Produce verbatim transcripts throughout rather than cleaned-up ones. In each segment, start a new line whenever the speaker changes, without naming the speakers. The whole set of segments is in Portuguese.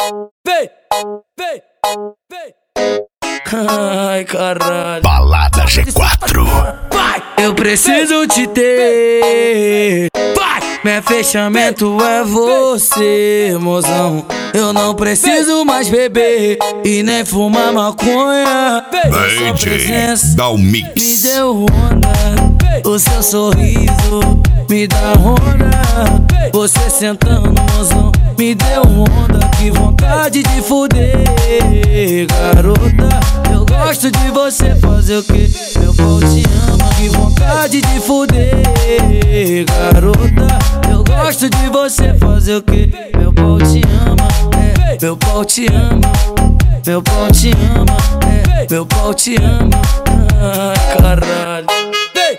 vem, vem, vem. Ai, caralho.
Balada G quatro.
Vai, eu preciso te ter. Vai, meu fechamento é você, mozão. Eu não preciso mais beber e nem fumar maconha.
Vem, dá o mix.
Me deu onda, o seu sorriso me dá onda. Você sentando, mozão, me deu onda. Que vontade de fuder, garota. Eu gosto de você, fazer o que? Meu pau te ama. Que vontade de fuder, garota. Eu gosto de você, fazer o que? Meu pau te ama, é. Meu pau te ama, meu pau te ama, é. Meu pau te ama. Ai, caralho. Vem,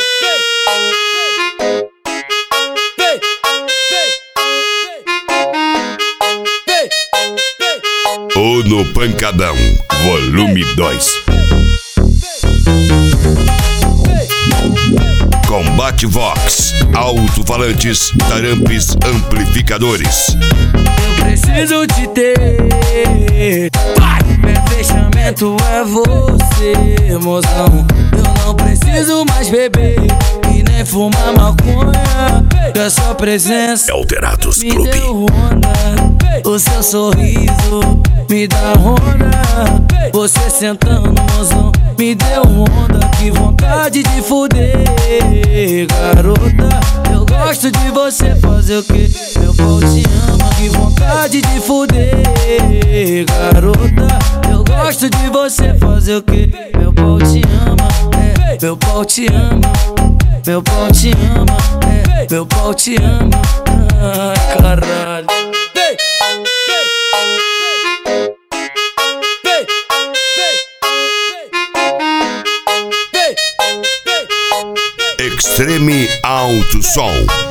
vem, vem, vem.
O No Pancadão, volume dois. Combate Vox, alto-falantes, tarampes, amplificadores.
Eu preciso te ter. Vai! Meu fechamento é você, mozão. Eu não preciso mais beber e nem fumar maconha. Que a sua presença
Alterados
me
Clube.
deu onda. O seu sorriso me dá onda. Você sentando, mozão, me deu onda. Que vontade de fuder, garota. Eu gosto de você, fazer o que? Meu pau te ama. Que vontade de fuder, garota. Eu gosto de você, fazer o que? Meu pau te ama, é. Meu pau te ama, meu pau te ama, é. Meu pau te ama. Ai, caralho. Vem, vem, vem, vem, vem.
Extreme Alto Som.